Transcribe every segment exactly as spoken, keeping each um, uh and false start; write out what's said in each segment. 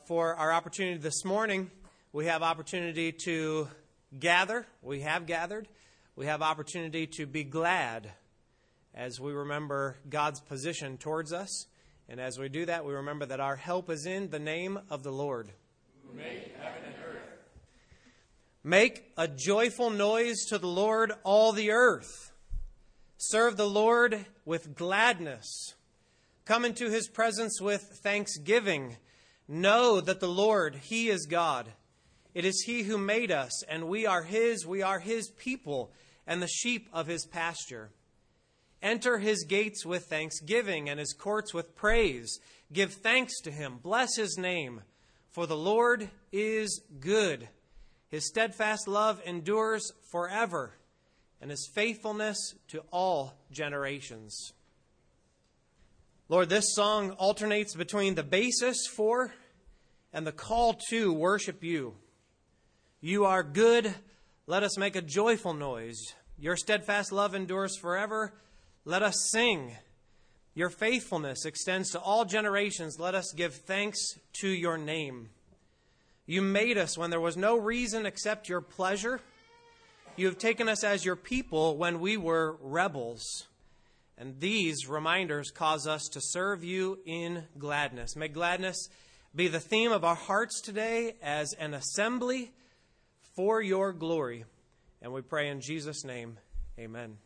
for our opportunity this morning. We have opportunity to gather. We have gathered. We have opportunity to be glad as we remember God's position towards us. And as we do that, we remember that our help is in the name of the Lord. Who made heaven and earth. Make a joyful noise to the Lord, all the earth. Serve the Lord with gladness. Come into his presence with thanksgiving. Know that the Lord, he is God. It is he who made us, and we are his. We are his people, and the sheep of his pasture. Enter his gates with thanksgiving, and his courts with praise. Give thanks to him. Bless his name. For the Lord is good. His steadfast love endures forever, and his faithfulness to all generations. Lord, this song alternates between the basis for and the call to worship you. You are good. Let us make a joyful noise. Your steadfast love endures forever. Let us sing. Your faithfulness extends to all generations. Let us give thanks to your name. You made us when there was no reason except your pleasure. You have taken us as your people when we were rebels. And these reminders cause us to serve you in gladness. May gladness be the theme of our hearts today as an assembly for your glory. And we pray in Jesus' name, amen.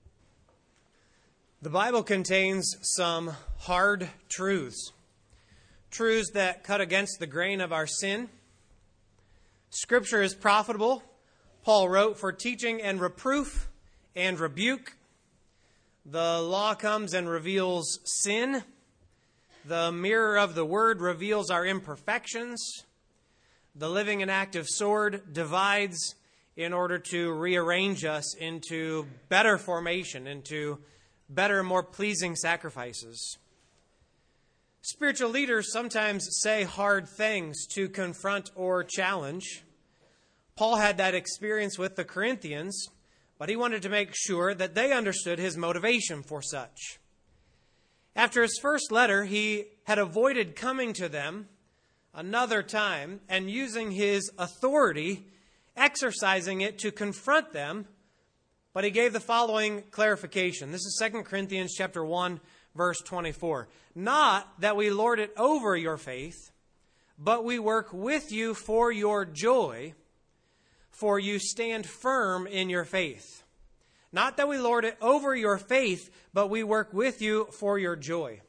The Bible contains some hard truths. Truths that cut against the grain of our sin. Scripture is profitable. Paul wrote, for teaching and reproof and rebuke. The law comes and reveals sin. The mirror of the word reveals our imperfections. The living and active sword divides in order to rearrange us into better formation, into better, more pleasing sacrifices. Spiritual leaders sometimes say hard things to confront or challenge. Paul had that experience with the Corinthians, but he wanted to make sure that they understood his motivation for such. After his first letter, he had avoided coming to them another time and using his authority, exercising it to confront them, but he gave the following clarification. This is Second Corinthians chapter one, verse twenty-four. Not that we lord it over your faith, but we work with you for your joy, for you stand firm in your faith. Not that we lord it over your faith, but we work with you for your joy.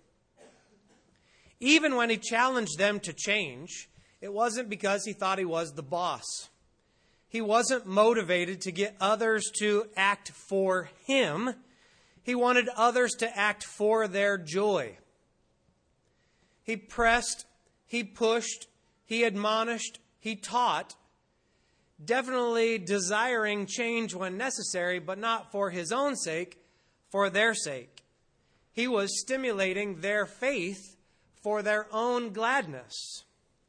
Even when he challenged them to change, it wasn't because he thought he was the boss. He wasn't motivated to get others to act for him. He wanted others to act for their joy. He pressed, he pushed, he admonished, he taught, definitely desiring change when necessary, but not for his own sake, for their sake. He was stimulating their faith for their own gladness.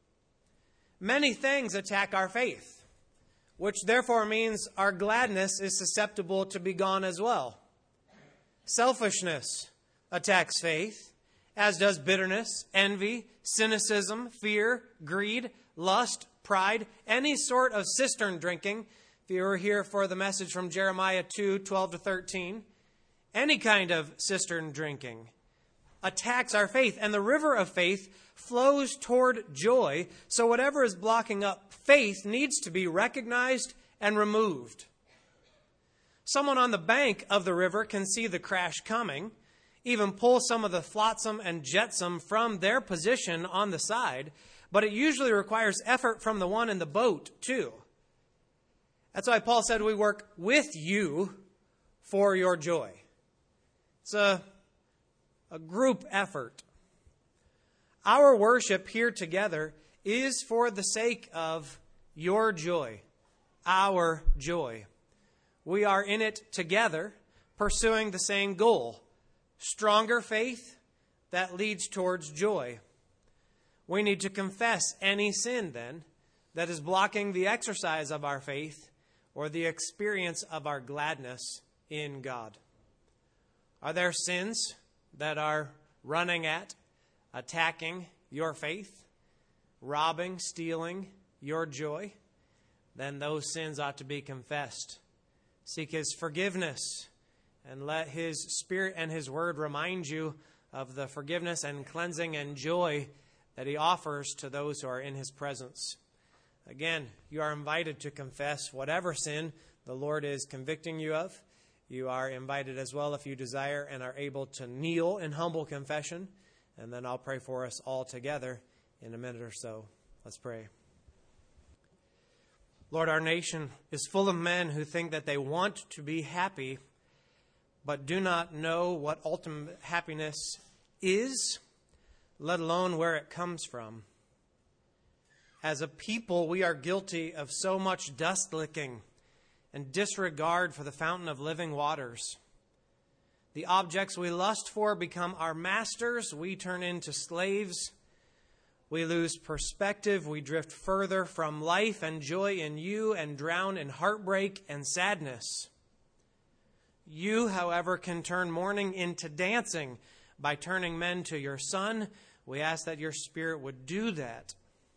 Many things attack our faith, which therefore means our gladness is susceptible to be gone as well. Selfishness attacks faith, as does bitterness, envy, cynicism, fear, greed, lust, pride, any sort of cistern drinking. If you were here for the message from Jeremiah two, twelve to thirteen, any kind of cistern drinking attacks our faith. And the river of faith flows toward joy. So whatever is blocking up faith needs to be recognized and removed. Someone on the bank of the river can see the crash coming, even pull some of the flotsam and jetsam from their position on the side, but it usually requires effort from the one in the boat too. That's why Paul said we work with you for your joy. It's a, a group effort. Our worship here together is for the sake of your joy, our joy. We are in it together, pursuing the same goal, stronger faith that leads towards joy. We need to confess any sin, then, that is blocking the exercise of our faith or the experience of our gladness in God. Are there sins that are running at, attacking your faith? robbing, stealing your joy, then those sins ought to be confessed. Seek His forgiveness, and let His Spirit and His Word remind you of the forgiveness and cleansing and joy that He offers to those who are in His presence. Again, you are invited to confess whatever sin the Lord is convicting you of. You are invited as well, if you desire and are able, to kneel in humble confession. And then I'll pray for us all together in a minute or so. Let's pray. Lord, our nation is full of men who think that they want to be happy, but do not know what ultimate happiness is, let alone where it comes from. As a people, we are guilty of so much dust-licking and disregard for the fountain of living waters. The objects we lust for become our masters. We turn into slaves. We lose perspective. We drift further from life and joy in you and drown in heartbreak and sadness. You, however, can turn mourning into dancing by turning men to your Son. We ask that your Spirit would do that.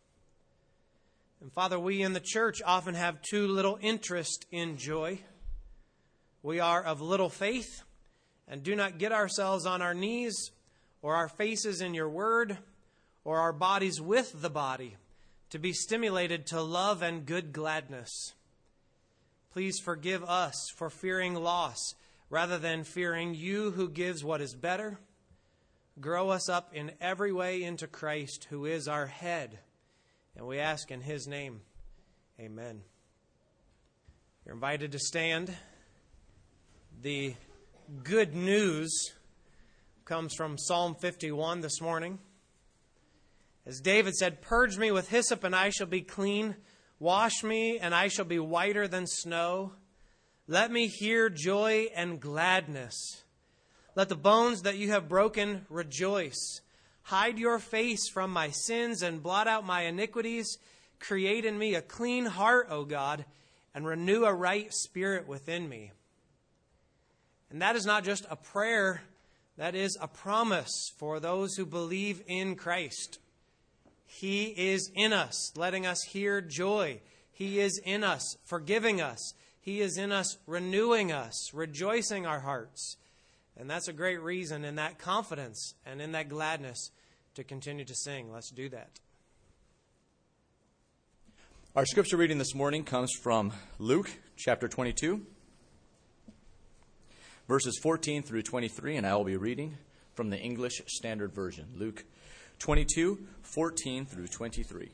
And Father, we in the church often have too little interest in joy. We are of little faith and do not get ourselves on our knees or our faces in your word or our bodies with the body to be stimulated to love and good gladness. Please forgive us for fearing loss rather than fearing you who gives what is better. Grow us up in every way into Christ, who is our head. And we ask in His name, amen. You're invited to stand. The good news comes from Psalm fifty-one this morning. As David said, "Purge me with hyssop, and I shall be clean. Wash me, and I shall be whiter than snow. Let me hear joy and gladness. Let the bones that you have broken rejoice. Hide your face from my sins and blot out my iniquities. Create in me a clean heart, O God, and renew a right spirit within me." And that is not just a prayer, that is a promise for those who believe in Christ. He is in us, letting us hear joy. He is in us, forgiving us. He is in us, renewing us, rejoicing our hearts. And that's a great reason in that confidence and in that gladness to continue to sing. Let's do that. Our scripture reading this morning comes from Luke chapter twenty-two, verses fourteen through twenty-three, and I will be reading from the English Standard Version. Luke twenty-two, fourteen through twenty-three.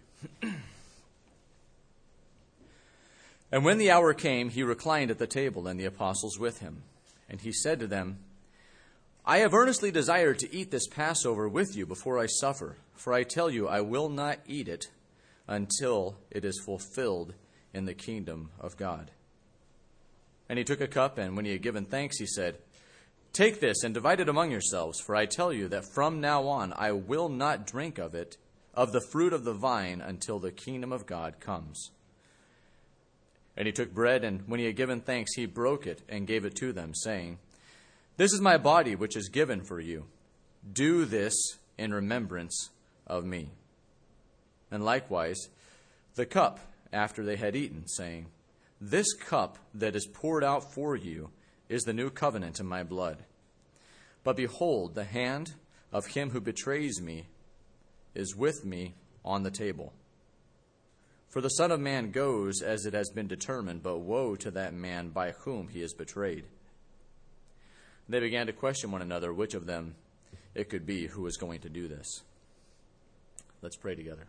And when the hour came, he reclined at the table, and the apostles with him. And he said to them, "I have earnestly desired to eat this Passover with you before I suffer. For I tell you, I will not eat it until it is fulfilled in the kingdom of God." And he took a cup, and when he had given thanks, he said, "Take this and divide it among yourselves, for I tell you that from now on I will not drink of it, of the fruit of the vine, until the kingdom of God comes." And he took bread, and when he had given thanks, he broke it and gave it to them, saying, "This is my body, which is given for you. Do this in remembrance of me." And likewise, the cup after they had eaten, saying, "This cup that is poured out for you is the new covenant in my blood. But behold, the hand of him who betrays me is with me on the table. For the Son of Man goes as it has been determined, but woe to that man by whom he is betrayed." They began to question one another which of them it could be who was going to do this. Let's pray together.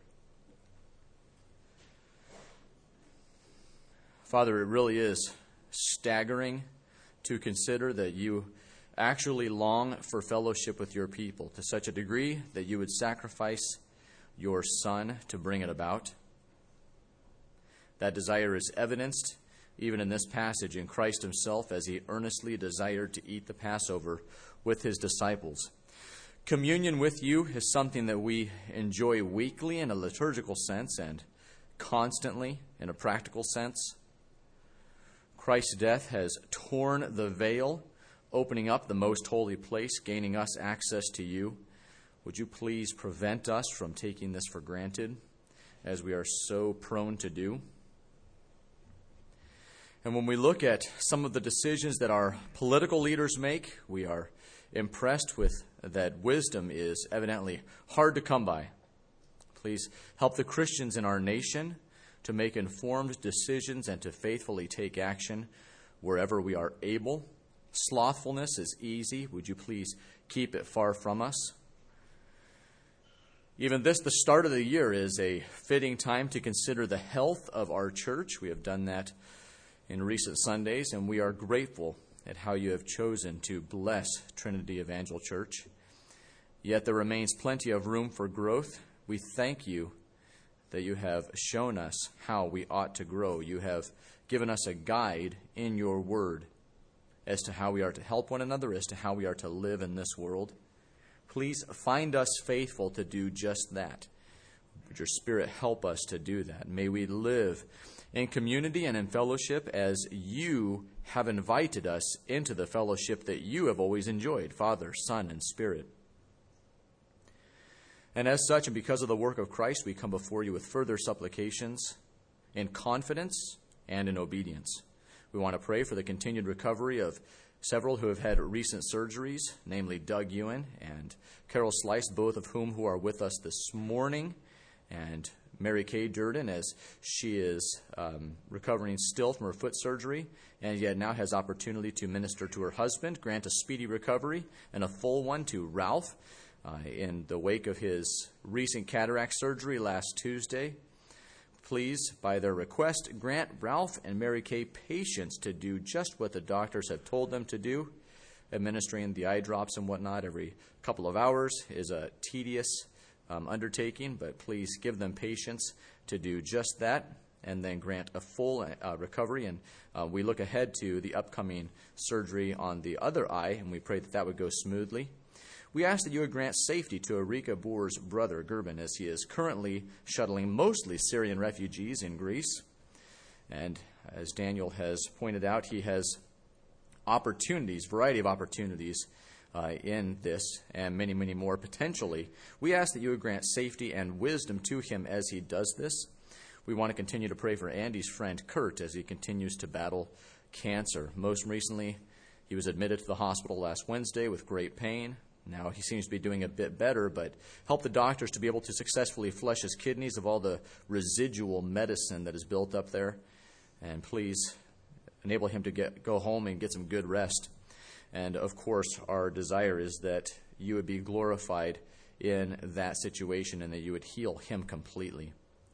Father, it really is staggering to consider that you actually long for fellowship with your people to such a degree that you would sacrifice your Son to bring it about. That desire is evidenced even in this passage in Christ himself, as he earnestly desired to eat the Passover with his disciples. Communion with you is something that we enjoy weekly in a liturgical sense and constantly in a practical sense. Christ's death has torn the veil, opening up the most holy place, gaining us access to you. Would you please prevent us from taking this for granted? as we are so prone to do. And when we look at some of the decisions that our political leaders make, we are impressed with that wisdom is evidently hard to come by. Please help the Christians in our nation to make informed decisions and to faithfully take action wherever we are able. Slothfulness is easy. Would you please keep it far from us? Even this, the start of the year, is a fitting time to consider the health of our church. We have done that in recent Sundays, and we are grateful at how you have chosen to bless Trinity Evangel Church. Yet there remains plenty of room for growth. We thank you that you have shown us how we ought to grow. You have given us a guide in your word as to how we are to help one another, as to how we are to live in this world. Please find us faithful to do just that. Would your Spirit help us to do that? May we live in community and in fellowship as you have invited us into the fellowship that you have always enjoyed, Father, Son, and Spirit. And as such, and because of the work of Christ, we come before you with further supplications in confidence and in obedience. We want to pray for the continued recovery of several who have had recent surgeries, namely Doug Ewan and Carol Slice, both of whom who are with us this morning, and Mary Kay Durden, as she is um, recovering still from her foot surgery, and yet now has opportunity to minister to her husband. Grant a speedy recovery and a full one to Ralph uh, in the wake of his recent cataract surgery last Tuesday. Please, by their request, grant Ralph and Mary Kay patience to do just what the doctors have told them to do. Administering the eye drops and whatnot every couple of hours is a tedious um, undertaking, but please give them patience to do just that, and then grant a full uh, recovery. And uh, we look ahead to the upcoming surgery on the other eye, and we pray that that would go smoothly. We ask that you would grant safety to Erika Boer's brother, Gerben, as he is currently shuttling mostly Syrian refugees in Greece. And as Daniel has pointed out, he has opportunities, variety of opportunities uh, in this, and many, many more potentially. We ask that you would grant safety and wisdom to him as he does this. We want to continue to pray for Andy's friend, Kurt, as he continues to battle cancer. Most recently, he was admitted to the hospital last Wednesday with great pain. Now he seems to be doing a bit better, but help the doctors to be able to successfully flush his kidneys of all the residual medicine that is built up there. And please enable him to get go home and get some good rest. And of course, our desire is that you would be glorified in that situation and that you would heal him completely.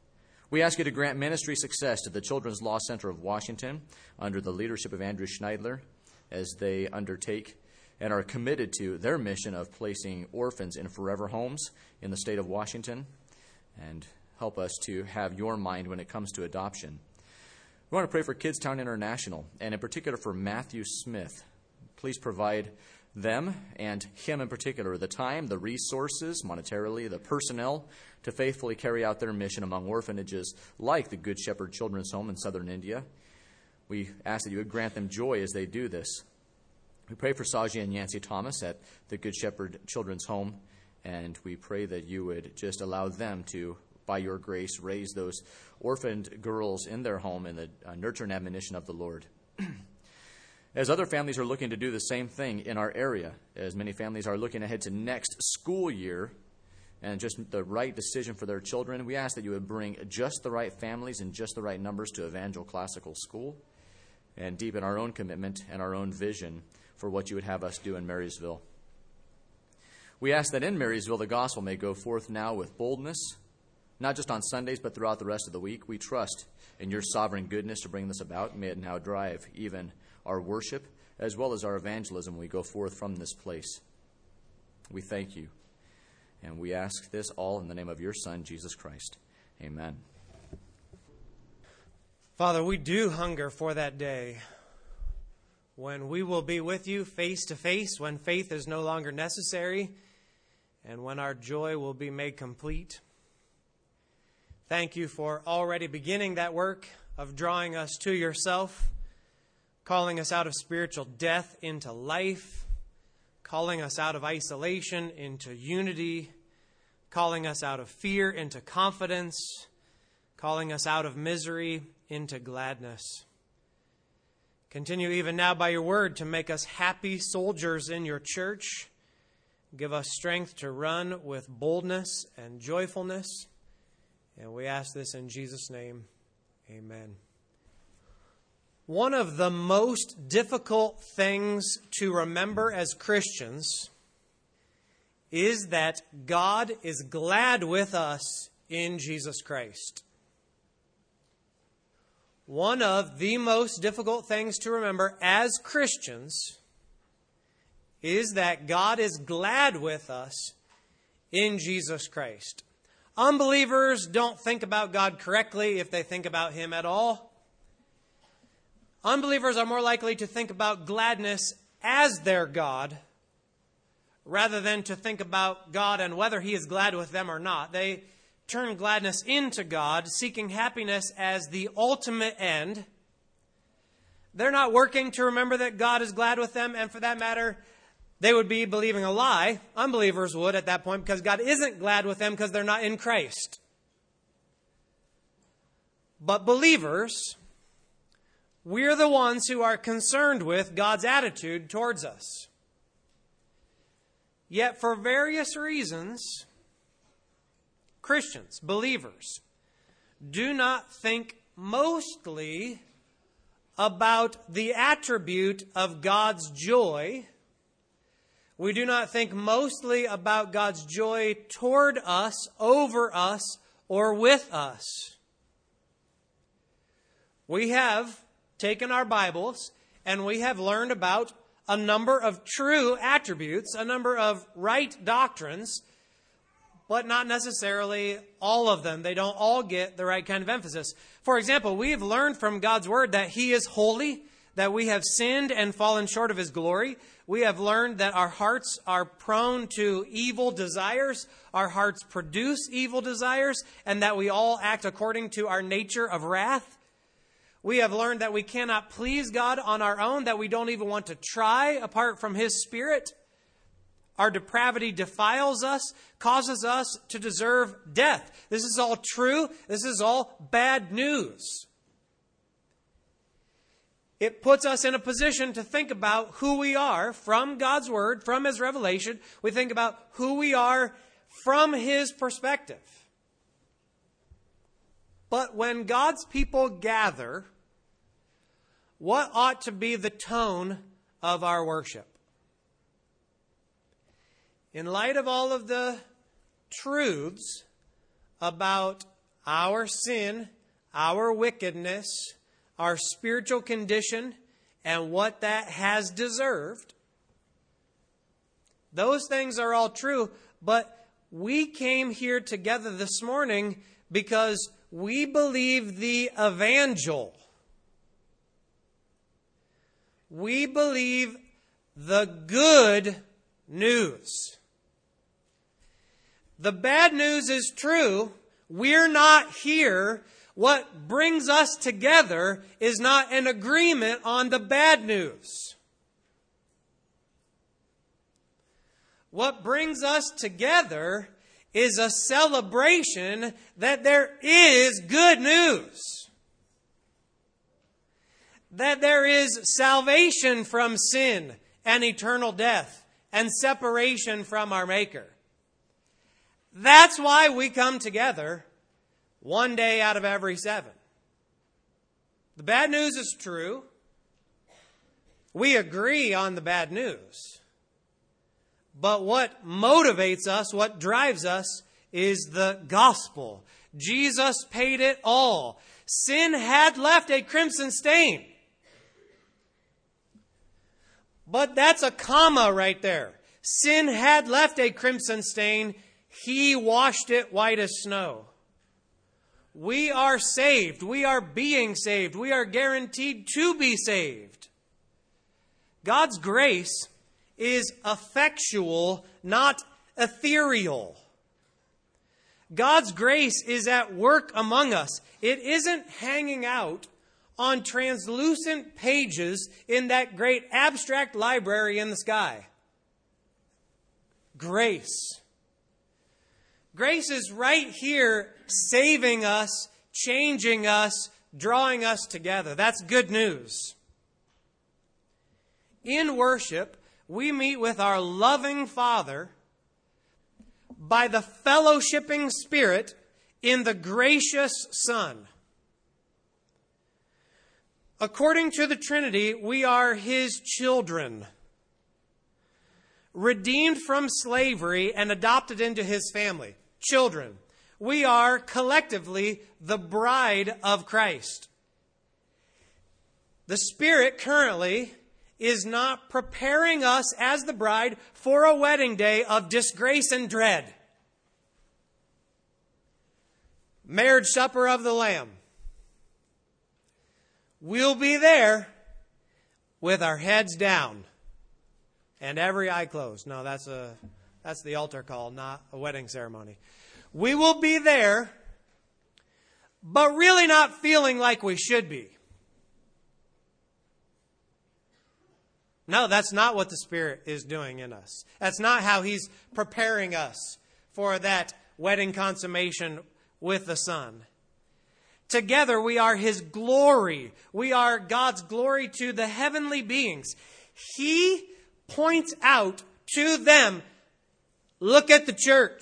We ask you to grant ministry success to the Children's Law Center of Washington under the leadership of Andrew Schneidler as they undertake and are committed to their mission of placing orphans in forever homes in the state of Washington, and help us to have your mind when it comes to adoption. We want to pray for Kidstown International, and in particular for Matthew Smith. Please provide them, and him in particular, the time, the resources, monetarily, the personnel, to faithfully carry out their mission among orphanages like the Good Shepherd Children's Home in southern India. We ask that you would grant them joy as they do this. We pray for Saji and Yancy Thomas at the Good Shepherd Children's Home, and we pray that you would just allow them to, by your grace, raise those orphaned girls in their home in the uh, nurture and admonition of the Lord. As other families are looking to do the same thing in our area, as many families are looking ahead to next school year and just the right decision for their children, we ask that you would bring just the right families and just the right numbers to Evangel Classical School and deepen our own commitment and our own vision for what you would have us do in Marysville. We ask that in Marysville the gospel may go forth now with boldness, not just on Sundays, but throughout the rest of the week. We trust in your sovereign goodness to bring this about. May it now drive even our worship as well as our evangelism when we go forth from this place. We thank you, and we ask this all in the name of your Son, Jesus Christ. Amen. Father, we do hunger for that day when we will be with you face to face, when faith is no longer necessary, and when our joy will be made complete. Thank you for already beginning that work of drawing us to yourself, calling us out of spiritual death into life, calling us out of isolation into unity, calling us out of fear into confidence, calling us out of misery into gladness. Continue even now by your word to make us happy soldiers in your church. Give us strength to run with boldness and joyfulness. And we ask this in Jesus' name. Amen. One of the most difficult things to remember as Christians is that God is glad with us in Jesus Christ. One of the most difficult things to remember as Christians is that God is glad with us in Jesus Christ. Unbelievers don't think about God correctly if they think about Him at all. Unbelievers are more likely to think about gladness as their God rather than to think about God and whether He is glad with them or not. They turn gladness into God, seeking happiness as the ultimate end. They're not working to remember that God is glad with them, and for that matter, they would be believing a lie. Unbelievers would at that point, because God isn't glad with them because they're not in Christ. But believers, we're the ones who are concerned with God's attitude towards us. Yet for various reasons, Christians, believers, do not think mostly about the attribute of God's joy. We do not think mostly about God's joy toward us, over us, or with us. We have taken our Bibles and we have learned about a number of true attributes, a number of right doctrines, but not necessarily all of them. They don't all get the right kind of emphasis. For example, we have learned from God's Word that He is holy, that we have sinned and fallen short of His glory. We have learned that our hearts are prone to evil desires, our hearts produce evil desires, and that we all act according to our nature of wrath. We have learned that we cannot please God on our own, that we don't even want to try apart from His Spirit. Our depravity defiles us, causes us to deserve death. This is all true. This is all bad news. It puts us in a position to think about who we are from God's Word, from His revelation. We think about who we are from His perspective. But when God's people gather, what ought to be the tone of our worship? In light of all of the truths about our sin, our wickedness, our spiritual condition, and what that has deserved, those things are all true, but we came here together this morning because we believe the evangel. We believe the good news. The bad news is true. We're not here. What brings us together is not an agreement on the bad news. What brings us together is a celebration that there is good news. That there is salvation from sin and eternal death and separation from our Maker. That's why we come together one day out of every seven. The bad news is true. We agree on the bad news. But what motivates us, what drives us, is the gospel. Jesus paid it all. Sin had left a crimson stain. But that's a comma right there. Sin had left a crimson stain. He washed it white as snow. We are saved. We are being saved. We are guaranteed to be saved. God's grace is effectual, not ethereal. God's grace is at work among us. It isn't hanging out on translucent pages in that great abstract library in the sky. Grace. Grace is right here saving us, changing us, drawing us together. That's good news. In worship, we meet with our loving Father by the fellowshipping Spirit in the gracious Son. According to the Trinity, we are His children, redeemed from slavery and adopted into His family. Children. We are collectively the bride of Christ. The Spirit currently is not preparing us as the bride for a wedding day of disgrace and dread. Marriage supper of the Lamb. We'll be there with our heads down and every eye closed. No, that's a that's the altar call, not a wedding ceremony. We will be there, but really not feeling like we should be. No, that's not what the Spirit is doing in us. That's not how He's preparing us for that wedding consummation with the Son. Together we are His glory. We are God's glory to the heavenly beings. He points out to them, look at the church.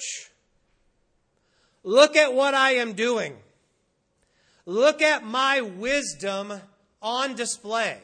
Look at what I am doing. Look at my wisdom on display.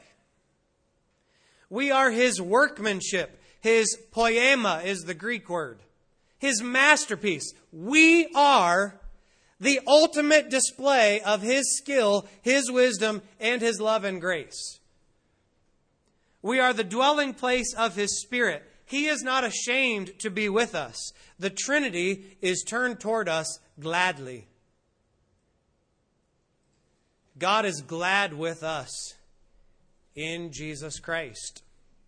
We are His workmanship. His poema is the Greek word. His masterpiece. We are the ultimate display of His skill, His wisdom, and His love and grace. We are the dwelling place of His Spirit. He is not ashamed to be with us. The Trinity is turned toward us gladly. God is glad with us in Jesus Christ.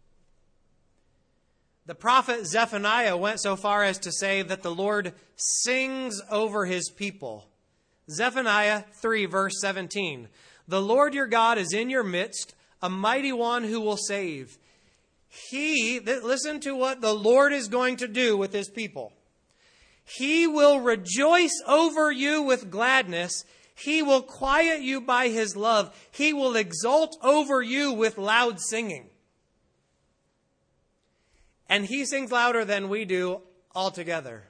The prophet Zephaniah went so far as to say that the Lord sings over His people. Zephaniah three, verse seventeen. The Lord your God is in your midst, a mighty one who will save. He, listen to what the Lord is going to do with His people. He will rejoice over you with gladness. He will quiet you by His love. He will exult over you with loud singing. And He sings louder than we do altogether.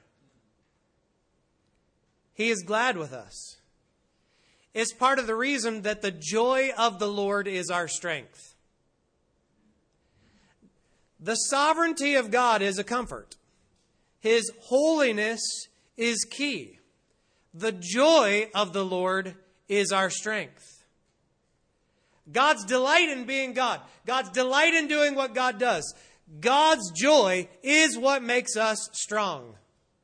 He is glad with us. It's part of the reason that the joy of the Lord is our strength. The sovereignty of God is a comfort. His holiness is key. The joy of the Lord is our strength. God's delight in being God. God's delight in doing what God does. God's joy is what makes us strong.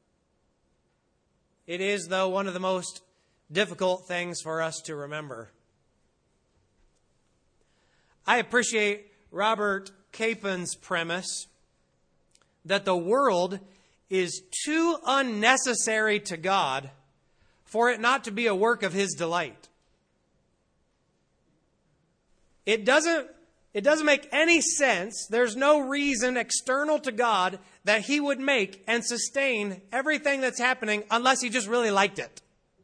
It is, though, one of the most difficult things for us to remember. I appreciate Robert Capen's premise that the world is too unnecessary to God for it not to be a work of His delight. It doesn't, it doesn't make any sense. There's no reason external to God that He would make and sustain everything that's happening unless He just really liked it.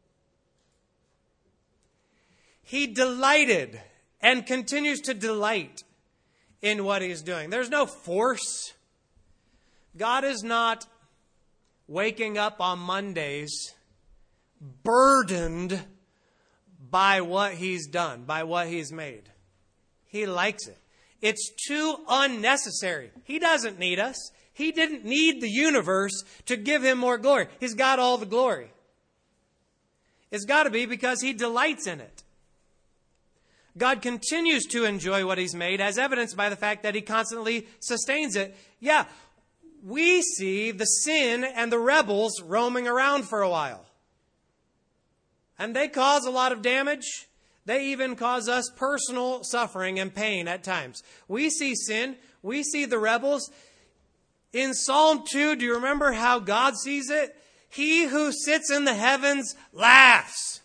He delighted and continues to delight in what He's doing. There's no force. God is not waking up on Mondays burdened by what He's done, by what He's made. He likes it. It's too unnecessary. He doesn't need us. He didn't need the universe to give Him more glory. He's got all the glory. It's got to be because He delights in it. God continues to enjoy what He's made, as evidenced by the fact that He constantly sustains it. Yeah, we see the sin and the rebels roaming around for a while. And they cause a lot of damage. They even cause us personal suffering and pain at times. We see sin. We see the rebels. In Psalm two, do you remember how God sees it? He who sits in the heavens laughs.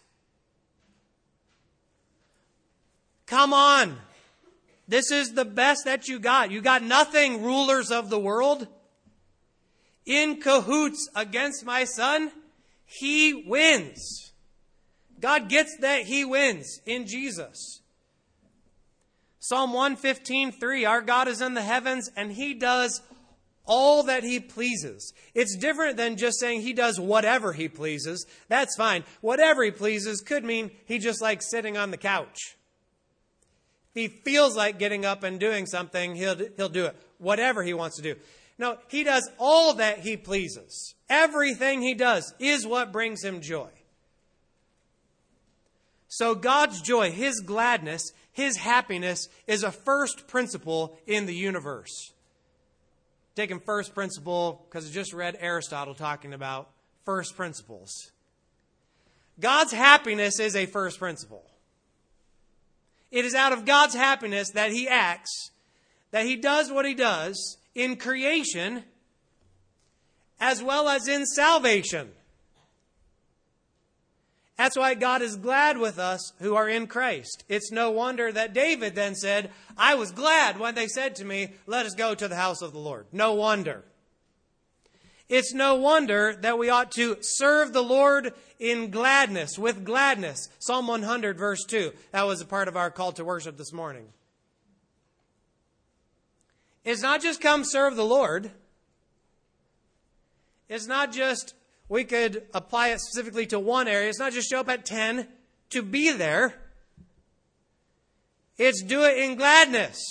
Come on. This is the best that you got. You got nothing, rulers of the world. In cahoots against my Son, He wins. God gets that he wins in Jesus. Psalm one fifteen, three, our God is in the heavens and he does all that he pleases. It's different than just saying he does whatever he pleases. That's fine. Whatever he pleases could mean he just likes sitting on the couch. If he feels like getting up and doing something, he'll, he'll do it. Whatever he wants to do. No, he does all that he pleases. Everything he does is what brings him joy. So God's joy, his gladness, his happiness is a first principle in the universe. Taking first principle because I just read Aristotle talking about first principles. God's happiness is a first principle. It is out of God's happiness that he acts, that he does what he does in creation as well as in salvation. That's why God is glad with us who are in Christ. It's no wonder that David then said, I was glad when they said to me, let us go to the house of the Lord. No wonder. It's no wonder that we ought to serve the Lord in gladness, with gladness. Psalm one hundred, verse two. That was a part of our call to worship this morning. It's not just come serve the Lord. It's not just, we could apply it specifically to one area. It's not just show up at ten to be there. It's do it in gladness.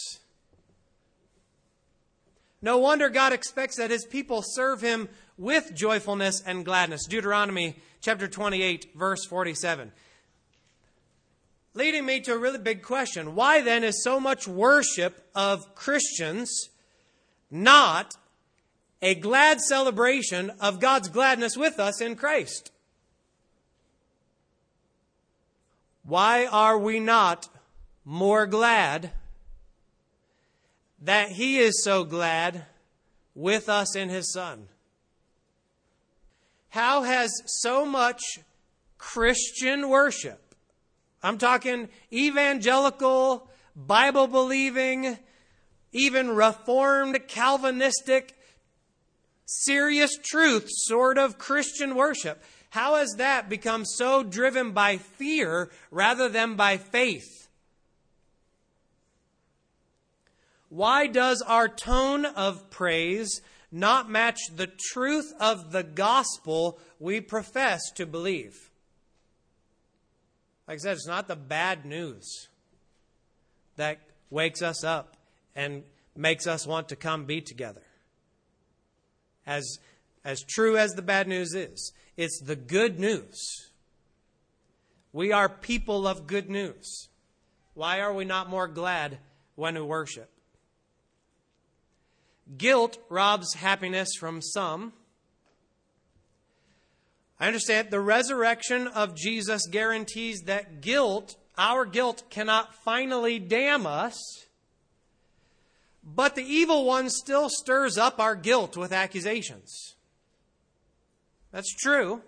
No wonder God expects that his people serve him with joyfulness and gladness. Deuteronomy chapter twenty-eight, verse forty-seven. Leading me to a really big question. Why then is so much worship of Christians not a glad celebration of God's gladness with us in Christ? Why are we not more glad that he is so glad with us in his Son? How has so much Christian worship, I'm talking evangelical, Bible-believing, even Reformed, Calvinistic, serious truth sort of Christian worship, how has that become so driven by fear rather than by faith? Why does our tone of praise not match the truth of the gospel we profess to believe? Like I said, it's not the bad news that wakes us up and makes us want to come be together. As, as true as the bad news is, it's the good news. We are people of good news. Why are we not more glad when we worship? Guilt robs happiness from some. I understand the resurrection of Jesus guarantees that guilt, our guilt, cannot finally damn us. But the evil one still stirs up our guilt with accusations. That's true.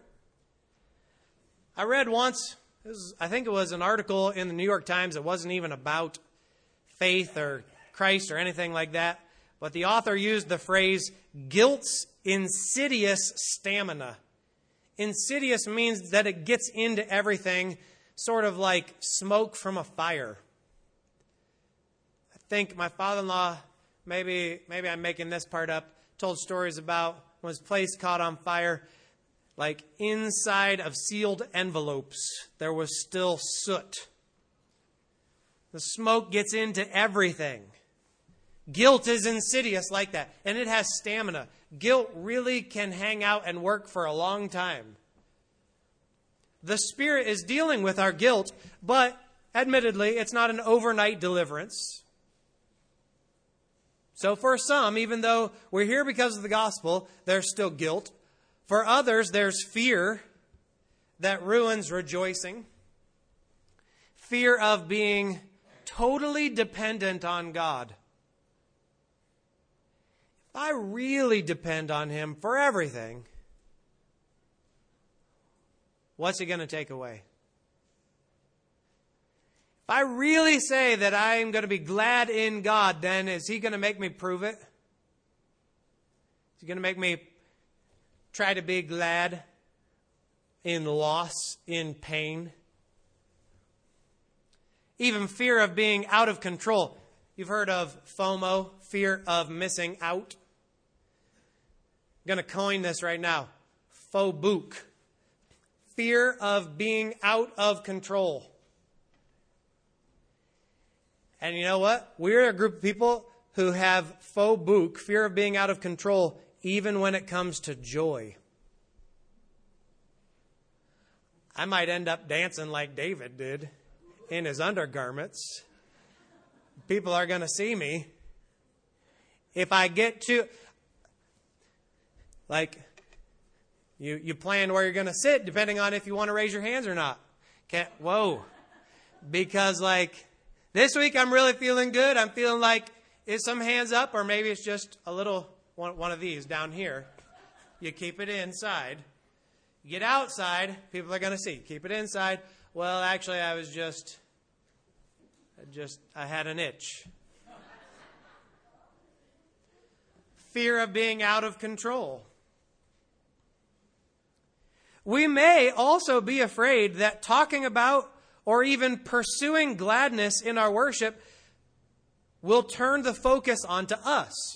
I read once, was, I think it was an article in the New York Times. It wasn't even about faith or Christ or anything like that. But the author used the phrase, guilt's insidious stamina. Insidious means that it gets into everything, sort of like smoke from a fire. I think my father-in-law, maybe maybe I'm making this part up, told stories about when his place caught on fire, like inside of sealed envelopes, there was still soot. The smoke gets into everything. Guilt is insidious like that, and it has stamina. Guilt really can hang out and work for a long time. The Spirit is dealing with our guilt, but admittedly, it's not an overnight deliverance. So for some, even though we're here because of the gospel, there's still guilt. For others, there's fear that ruins rejoicing. Fear of being totally dependent on God. If I really depend on him for everything, what's he going to take away? If I really say that I'm going to be glad in God, then is he going to make me prove it? Is he going to make me try to be glad in loss, in pain, even fear of being out of control. You've heard of FOMO, fear of missing out. I'm going to coin this right now. Phobook, fear of being out of control. And you know what? We're a group of people who have phobook, fear of being out of control, even when it comes to joy. I might end up dancing like David did in his undergarments. People are going to see me. If I get to, like, you, you plan where you're going to sit depending on if you want to raise your hands or not. Can't, whoa. Because, like, this week I'm really feeling good. I'm feeling like it's some hands up, or maybe it's just a little, one, one of these down here. You keep it inside. You get outside, people are going to see. Keep it inside. Well, actually, I was just, I just, I had an itch. Fear of being out of control. We may also be afraid that talking about or even pursuing gladness in our worship will turn the focus onto us.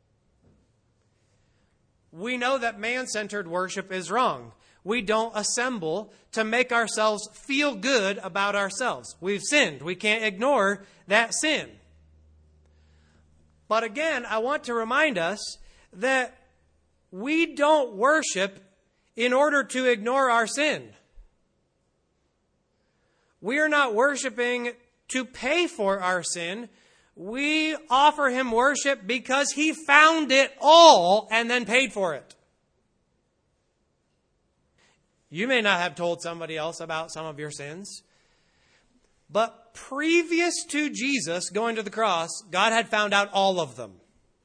We know that man-centered worship is wrong. We don't assemble to make ourselves feel good about ourselves. We've sinned. We can't ignore that sin. But again, I want to remind us that we don't worship in order to ignore our sin. We are not worshiping to pay for our sin. We offer him worship because he found it all and then paid for it. You may not have told somebody else about some of your sins, but previous to Jesus going to the cross, God had found out all of them.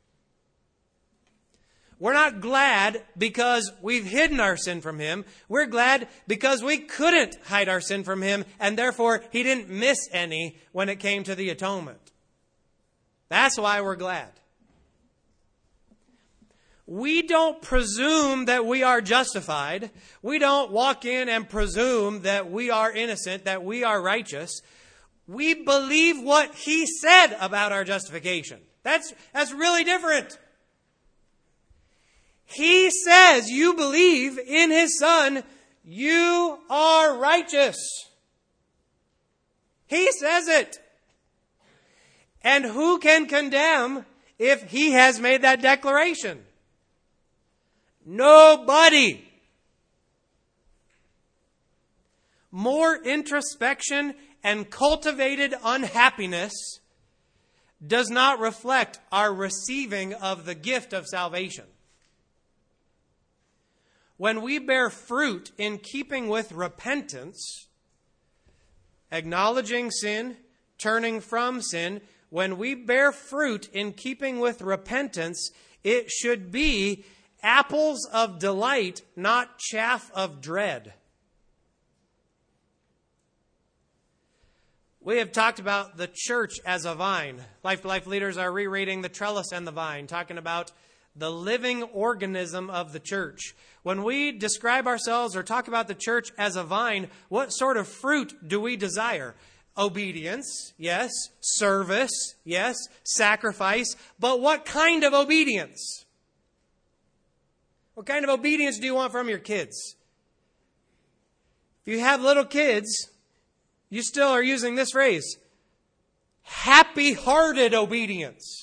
We're not glad because we've hidden our sin from him. We're glad because we couldn't hide our sin from him, and therefore he didn't miss any when it came to the atonement. That's why we're glad. We don't presume that we are justified. We don't walk in and presume that we are innocent, that we are righteous. We believe what he said about our justification. That's, that's really different. He says you believe in his Son, you are righteous. He says it. And who can condemn if he has made that declaration? Nobody. More introspection and cultivated unhappiness does not reflect our receiving of the gift of salvation. When we bear fruit in keeping with repentance, acknowledging sin, turning from sin, when we bear fruit in keeping with repentance, it should be apples of delight, not chaff of dread. We have talked about the church as a vine. Life to Life leaders are rereading The Trellis and the Vine, talking about the living organism of the church. When we describe ourselves or talk about the church as a vine, what sort of fruit do we desire? Obedience, yes. Service, yes. Sacrifice. But what kind of obedience? What kind of obedience do you want from your kids? If you have little kids, you still are using this phrase, happy-hearted obedience.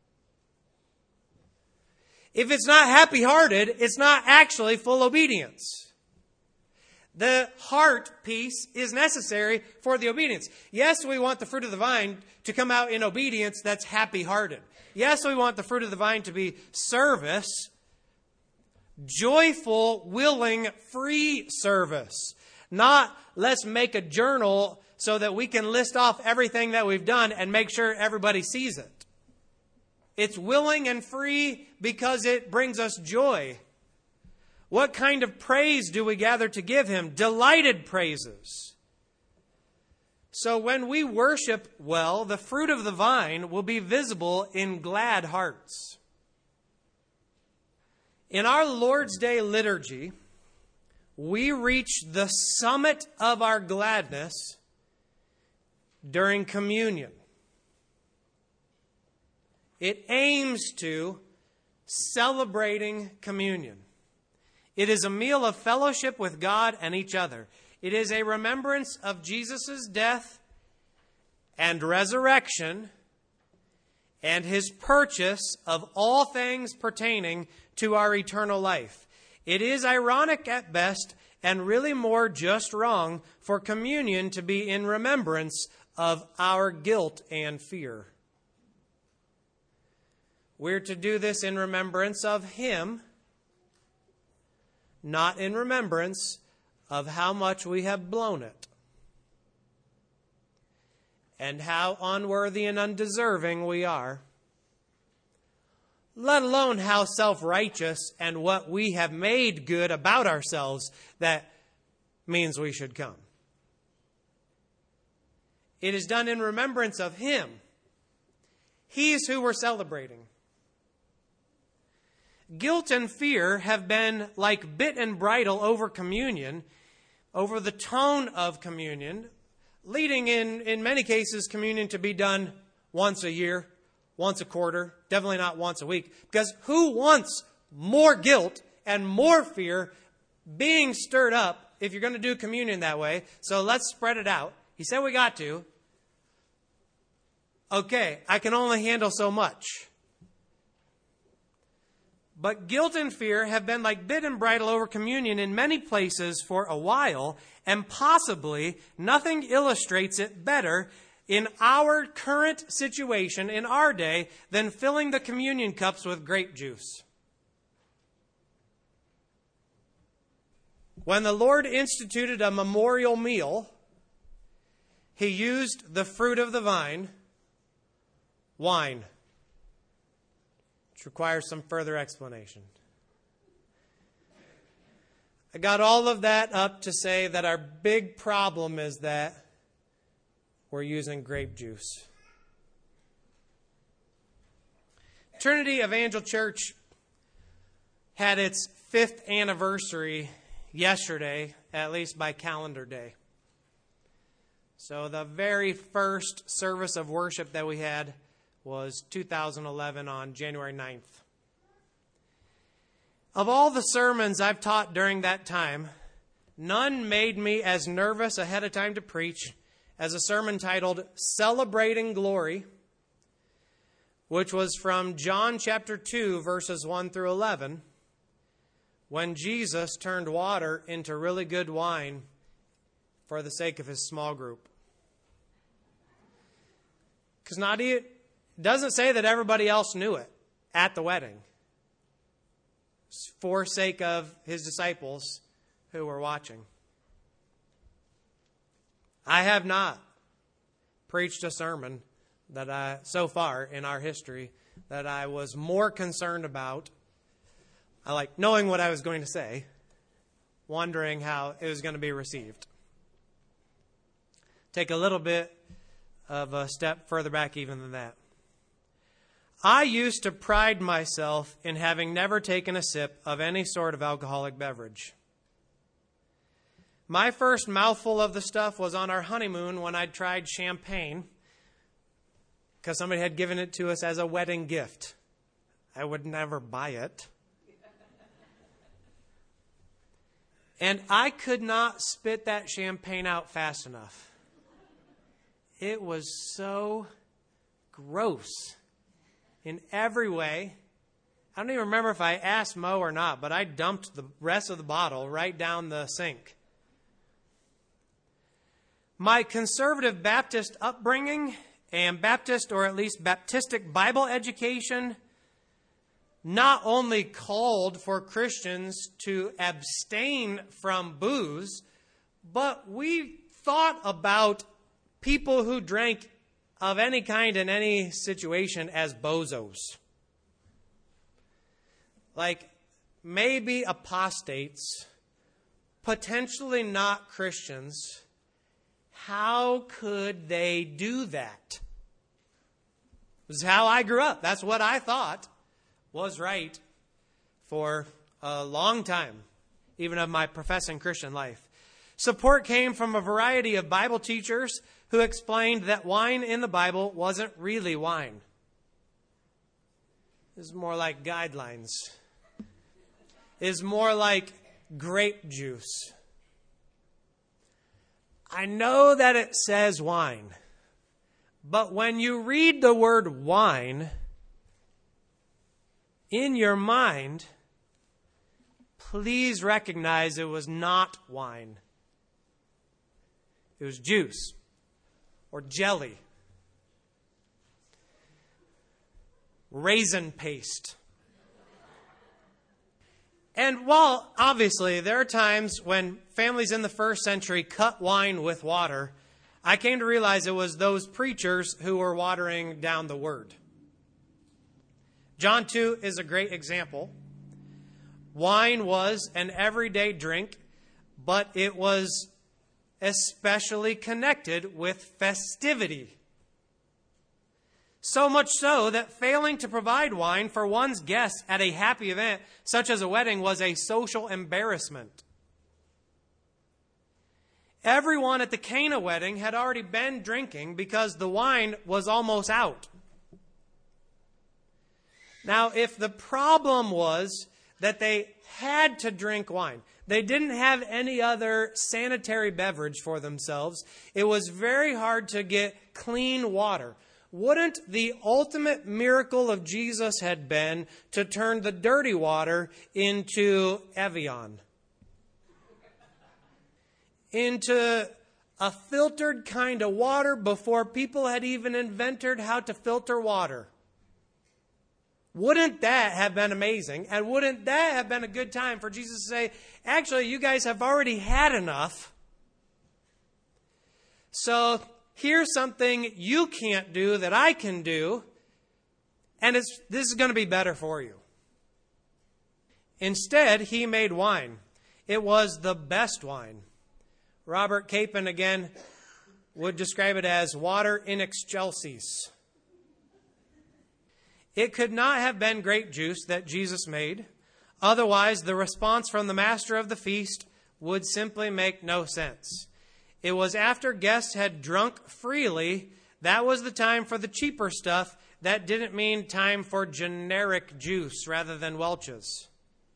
If it's not happy-hearted, it's not actually full obedience. The heart piece is necessary for the obedience. Yes, we want the fruit of the vine to come out in obedience that's happy-hearted. Yes, we want the fruit of the vine to be service, joyful, willing, free service. Not let's make a journal so that we can list off everything that we've done and make sure everybody sees it. It's willing and free because it brings us joy. What kind of praise do we gather to give him? Delighted praises. So when we worship well, the fruit of the vine will be visible in glad hearts. In our Lord's Day liturgy, we reach the summit of our gladness during communion. It aims to celebrating communion. It is a meal of fellowship with God and each other. It is a remembrance of Jesus' death and resurrection and his purchase of all things pertaining to our eternal life. It is ironic at best and really more just wrong for communion to be in remembrance of our guilt and fear. We're to do this in remembrance of him, not in remembrance of how much we have blown it and how unworthy and undeserving we are, let alone how self-righteous and what we have made good about ourselves that means we should come. It is done in remembrance of him. He's who we're celebrating. Guilt and fear have been like bit and bridle over communion, over the tone of communion, leading in, in many cases, communion to be done once a year, once a quarter, definitely not once a week. Because who wants more guilt and more fear being stirred up if you're going to do communion that way? So let's spread it out. He said we got to. Okay, I can only handle so much. But guilt and fear have been like bit and bridle over communion in many places for a while, and possibly nothing illustrates it better in our current situation, in our day, than filling the communion cups with grape juice. When the Lord instituted a memorial meal, he used the fruit of the vine, wine, which requires some further explanation. I got all of that up to say that our big problem is that we're using grape juice. Trinity Evangel Church had its fifth anniversary yesterday, at least by calendar day. So the very first service of worship that we had was two thousand eleven on January ninth. Of all the sermons I've taught during that time, none made me as nervous ahead of time to preach as a sermon titled Celebrating Glory, which was from John chapter two, verses one through eleven, when Jesus turned water into really good wine for the sake of his small group. Because not it doesn't say that everybody else knew it at the wedding. It's for sake of his disciples who were watching. I have not preached a sermon that I, so far in our history, that I was more concerned about. I like knowing what I was going to say, wondering how it was going to be received. Take a little bit of a step further back even than that. I used to pride myself in having never taken a sip of any sort of alcoholic beverage. My first mouthful of the stuff was on our honeymoon when I'd tried champagne because somebody had given it to us as a wedding gift. I would never buy it. And I could not spit that champagne out fast enough. It was so gross in every way. I don't even remember if I asked Mo or not, but I dumped the rest of the bottle right down the sink. My conservative Baptist upbringing and Baptist, or at least Baptistic Bible education, not only called for Christians to abstain from booze, but we thought about people who drank of any kind in any situation as bozos. Like maybe apostates, potentially not Christians. How could they do that? This is how I grew up. That's what I thought was right for a long time, even of my professing Christian life. Support came from a variety of Bible teachers who explained that wine in the Bible wasn't really wine. It's more like guidelines. It's more like grape juice. I know that it says wine, but when you read the word wine, in your mind, please recognize it was not wine. It was juice or jelly, raisin paste. And while obviously there are times when families in the first century cut wine with water, I came to realize it was those preachers who were watering down the word. John two is a great example. Wine was an everyday drink, but it was especially connected with festivity. So much so that failing to provide wine for one's guests at a happy event, such as a wedding, was a social embarrassment. Everyone at the Cana wedding had already been drinking because the wine was almost out. Now, if the problem was that they had to drink wine, they didn't have any other sanitary beverage for themselves, it was very hard to get clean water. Wouldn't the ultimate miracle of Jesus had been to turn the dirty water into Evian? Into a filtered kind of water before people had even invented how to filter water. Wouldn't that have been amazing? And wouldn't that have been a good time for Jesus to say, actually, you guys have already had enough. So here's something you can't do that I can do. And it's, this is going to be better for you. Instead, he made wine. It was the best wine. Robert Capon, again, would describe it as water in excelsis. It could not have been grape juice that Jesus made. Otherwise, the response from the master of the feast would simply make no sense. It was after guests had drunk freely, that was the time for the cheaper stuff. That didn't mean time for generic juice rather than Welch's.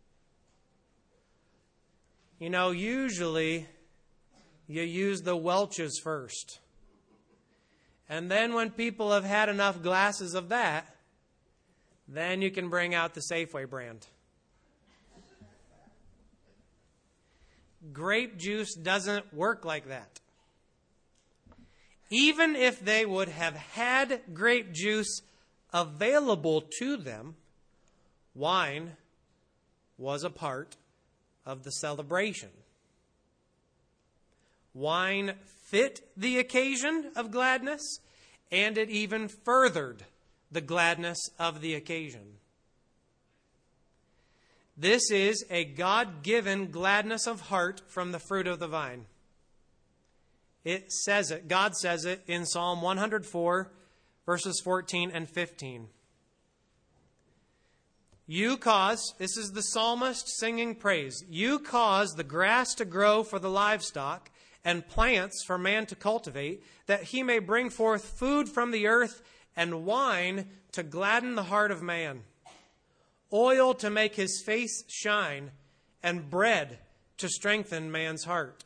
You know, usually you use the Welch's first. And then when people have had enough glasses of that, then you can bring out the Safeway brand. Grape juice doesn't work like that. Even if they would have had grape juice available to them, wine was a part of the celebration. Wine fit the occasion of gladness, and it even furthered the gladness of the occasion. This is a God-given gladness of heart from the fruit of the vine. It says it, God says it in Psalm one hundred four, verses fourteen and fifteen. You cause, this is the psalmist singing praise, you cause the grass to grow for the livestock and plants for man to cultivate, that he may bring forth food from the earth and wine to gladden the heart of man, oil to make his face shine, and bread to strengthen man's heart.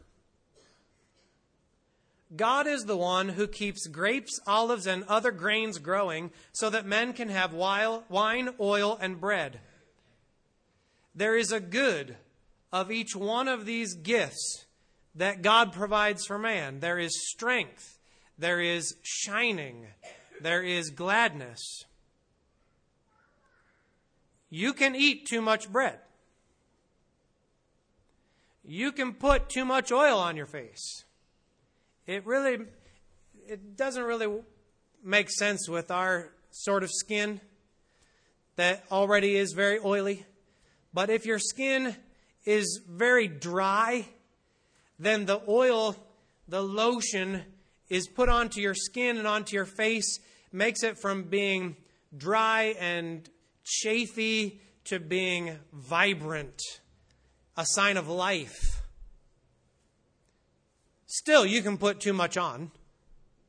God is the one who keeps grapes, olives, and other grains growing so that men can have wine, oil, and bread. There is a good of each one of these gifts that God provides for man. There is strength. There is shining. There is gladness. You can eat too much bread. You can put too much oil on your face. It really, it doesn't really make sense with our sort of skin that already is very oily. But if your skin is very dry, then the oil, the lotion, is put onto your skin and onto your face, makes it from being dry and chafy to being vibrant, a sign of life. Still, you can put too much on.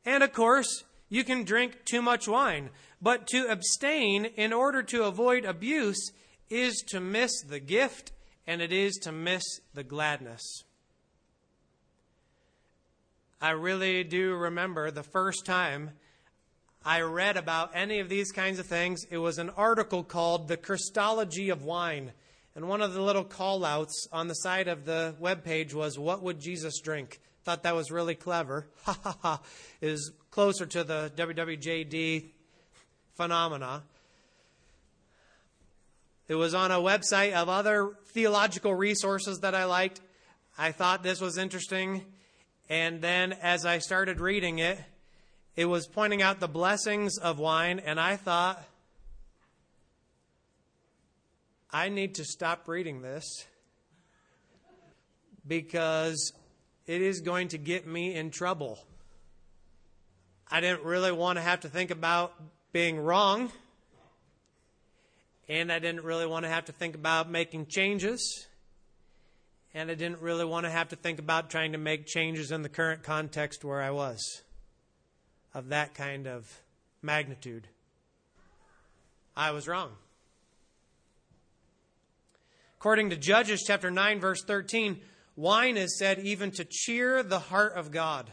And of course, you can drink too much wine. But to abstain in order to avoid abuse is to miss the gift, and it is to miss the gladness. I really do remember the first time I read about any of these kinds of things. It was an article called The Christology of Wine. And one of the little call-outs on the side of the webpage was, "What would Jesus drink?" Thought that was really clever. Ha ha ha. It is closer to the W W J D phenomena. It was on a website of other theological resources that I liked. I thought this was interesting. And then as I started reading it, it was pointing out the blessings of wine. And I thought, I need to stop reading this because it is going to get me in trouble. I didn't really want to have to think about being wrong. And I didn't really want to have to think about making changes. And I didn't really want to have to think about trying to make changes in the current context where I was, of that kind of magnitude. I was wrong. According to Judges chapter nine, verse thirteen, wine is said even to cheer the heart of God.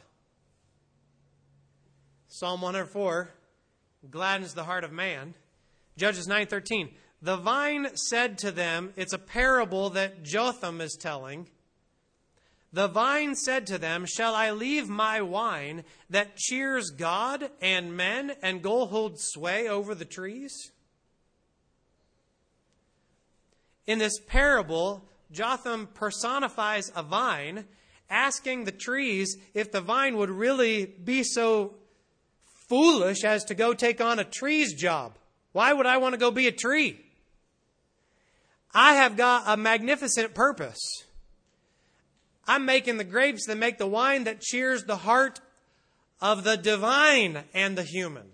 Psalm one oh four gladdens the heart of man. Judges nine thirteen. The vine said to them, it's a parable that Jotham is telling. The vine said to them, shall I leave my wine that cheers God and men and go hold sway over the trees? In this parable, Jotham personifies a vine, asking the trees if the vine would really be so foolish as to go take on a tree's job. Why would I want to go be a tree? I have got a magnificent purpose. I'm making the grapes that make the wine that cheers the heart of the divine and the human.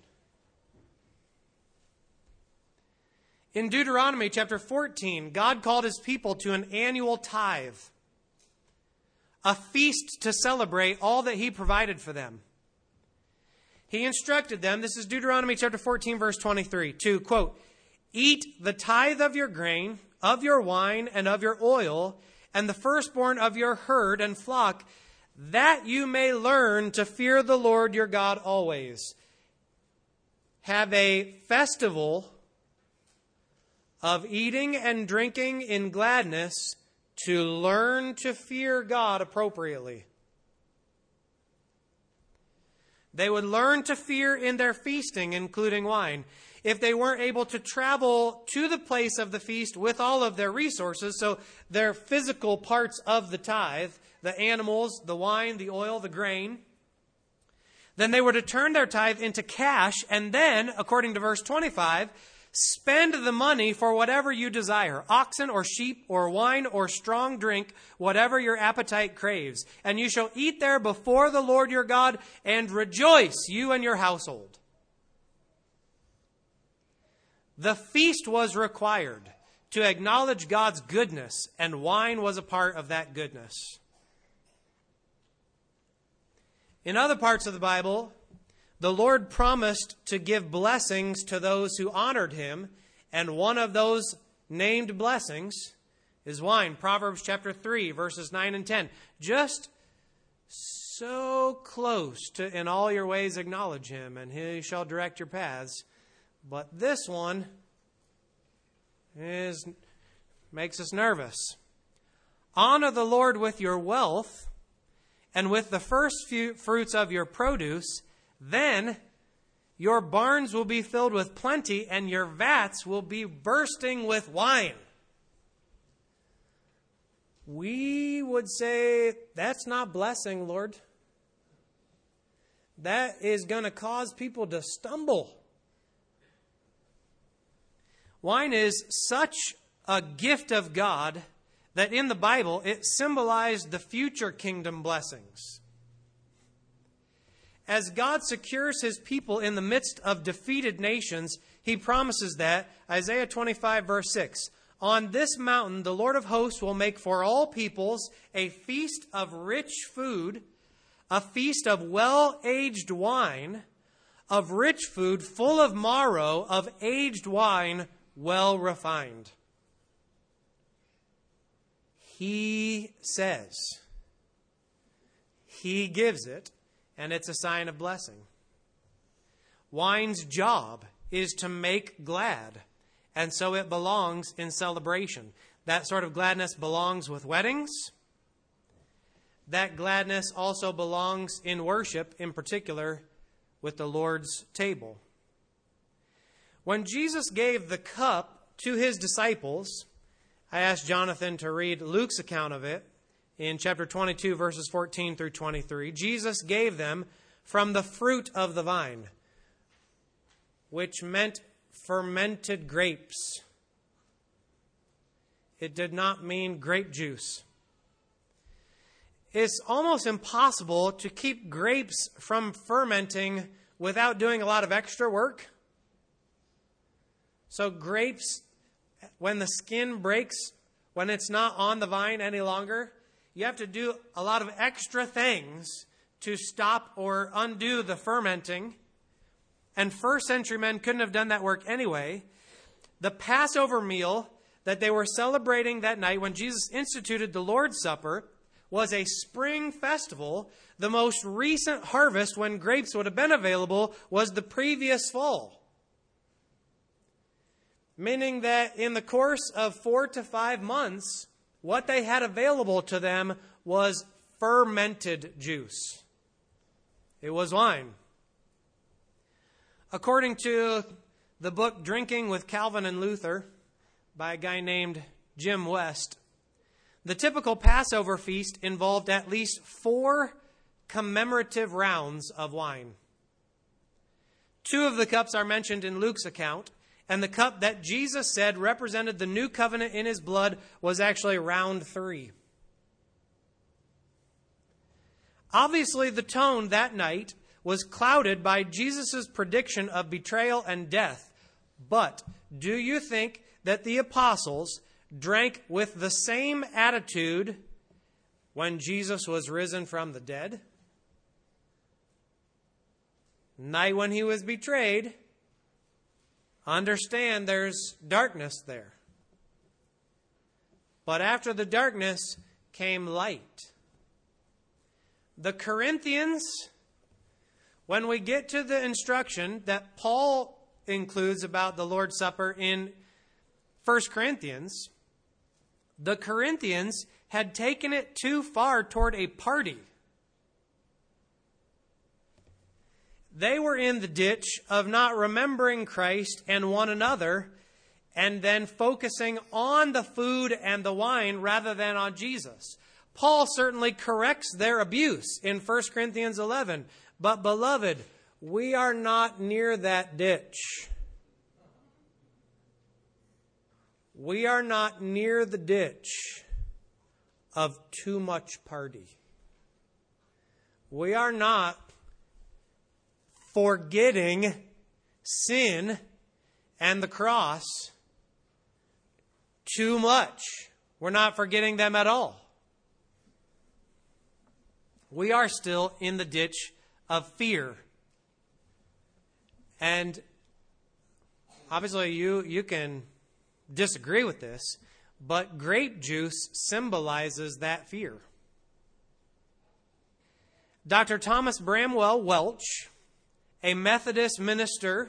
In Deuteronomy chapter fourteen, God called his people to an annual tithe, a feast to celebrate all that he provided for them. He instructed them, this is Deuteronomy chapter fourteen, verse twenty-three, to, quote, eat the tithe of your grain, of your wine, and of your oil, and the firstborn of your herd and flock, that you may learn to fear the Lord your God always. Have a festival of eating and drinking in gladness to learn to fear God appropriately. They would learn to fear in their feasting, including wine. If they weren't able to travel to the place of the feast with all of their resources, so their physical parts of the tithe, the animals, the wine, the oil, the grain, then they were to turn their tithe into cash and then, according to verse twenty-five, spend the money for whatever you desire, oxen or sheep or wine or strong drink, whatever your appetite craves. And you shall eat there before the Lord your God and rejoice, you and your household. The feast was required to acknowledge God's goodness, and wine was a part of that goodness. In other parts of the Bible, the Lord promised to give blessings to those who honored him, and one of those named blessings is wine. Proverbs chapter three, verses nine and ten. Just so close to, in all your ways acknowledge him, and he shall direct your paths. But this one is makes us nervous. Honor the Lord with your wealth and with the first few fruits of your produce. Then your barns will be filled with plenty and your vats will be bursting with wine. We would say, that's not blessing, Lord. That is going to cause people to stumble. Wine is such a gift of God that in the Bible it symbolized the future kingdom blessings. As God secures his people in the midst of defeated nations, he promises that, Isaiah twenty-five, verse six, on this mountain the Lord of hosts will make for all peoples a feast of rich food, a feast of well-aged wine, of rich food full of marrow, of aged wine well refined. He says, he gives it, and it's a sign of blessing. Wine's job is to make glad, and so it belongs in celebration. That sort of gladness belongs with weddings. That gladness also belongs in worship, in particular with the Lord's table. When Jesus gave the cup to his disciples, I asked Jonathan to read Luke's account of it in chapter twenty-two, verses fourteen through twenty-three. Jesus gave them from the fruit of the vine, which meant fermented grapes. It did not mean grape juice. It's almost impossible to keep grapes from fermenting without doing a lot of extra work. So grapes, when the skin breaks, when it's not on the vine any longer, you have to do a lot of extra things to stop or undo the fermenting. And first century men couldn't have done that work anyway. The Passover meal that they were celebrating that night when Jesus instituted the Lord's Supper was a spring festival. The most recent harvest when grapes would have been available was the previous fall. Meaning that in the course of four to five months, what they had available to them was fermented juice. It was wine. According to the book Drinking with Calvin and Luther by a guy named Jim West, the typical Passover feast involved at least four commemorative rounds of wine. Two of the cups are mentioned in Luke's account, and the cup that Jesus said represented the new covenant in his blood was actually round three. Obviously, the tone that night was clouded by Jesus' prediction of betrayal and death. But do you think that the apostles drank with the same attitude when Jesus was risen from the dead? Night when he was betrayed, understand there's darkness there. But after the darkness came light. The Corinthians, when we get to the instruction that Paul includes about the Lord's Supper in First Corinthians, the Corinthians had taken it too far toward a party. They were in the ditch of not remembering Christ and one another, and then focusing on the food and the wine rather than on Jesus. Paul certainly corrects their abuse in First Corinthians eleven. But beloved, we are not near that ditch. We are not near the ditch of too much party. We are not forgetting sin and the cross too much. We're not forgetting them at all. We are still in the ditch of fear. And obviously you, you can disagree with this, but grape juice symbolizes that fear. Doctor Thomas Bramwell Welch, a Methodist minister